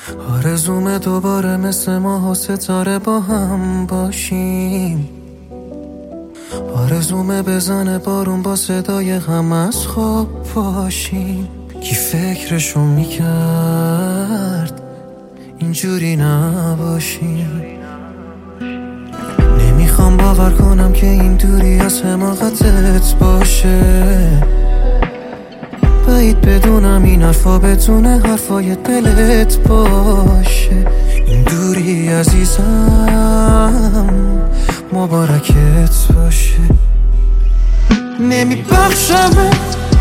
آرزومه دوباره مثل ماه و ستاره با هم باشیم. آرزومه بزنه بارون با صدای غم از خواب باشیم. کی فکرشو میکرد اینجوری نباشیم. نمیخوام باور کنم که این دوری از حماقتت باشه. بعید بدونم این حرفا بتونه حرفای دلت باشه. این دوری عزیزم مبارکت باشه. نمیبخشمت،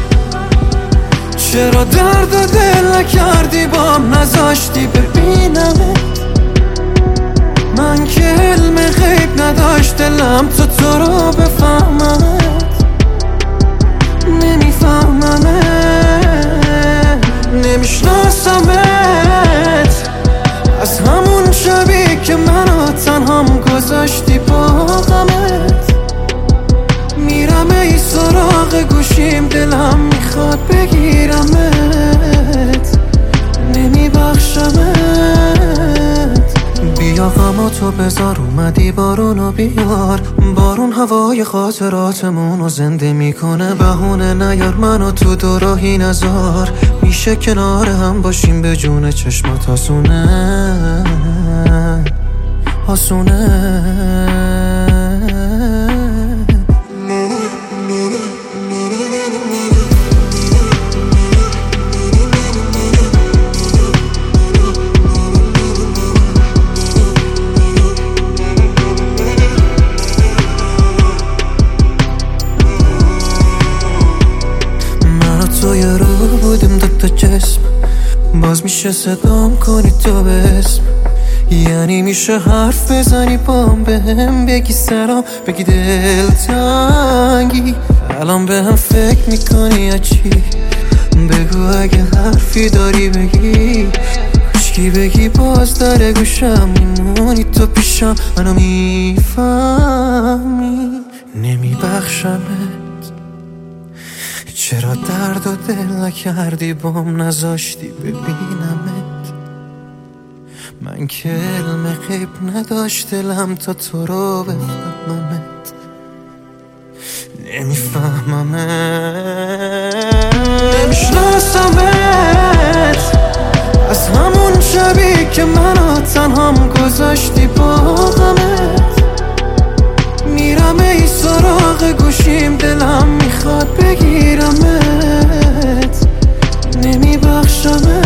چرا درد و دل نکردی بام، نذاشتی ببینمت. من که علم غیب نداشت دلم تو رو بفهممت. نمیفهممت، نمیشناسمت. از همون شبی که منو تنهام گذاشتی با غمت. میرم ای سراغ گوشیم، دلم میخواد بگیرمت. نمیبخشمت. بیا غماتو بذار، اومدی بارونو بیار. بارون هوای خاطراتمونو زنده میکنه. بهونه نیار منو تو دوراهی نذار. میشه کنار هم باشیم به جون چشمات آسونه آسونه. توی رو بودیم دوتا جسم، باز میشه صدام کنی تو به اسم. یعنی میشه حرف بزنی بام، به هم بگی سلام، بگی دلتنگی. الان به هم فکر میکنی یا چی؟ بگو اگه حرفی داری بگی. کشکی بگی باز در گوشم میمونی تو پیشم، منو میفهمی. نمیبخشمت، چرا درد و دل نکردی بام، نذاشتی ببینمت. من که علم غیب نداشت دلم تا تو رو بفهممت. نمیفهممت، نمیشناسمت. از همون شبی که منو تنهام گذاشتی با غمت. میرم ای سراغ گوشیم، دلم میخواد بگیرمت. نمیبخشمت.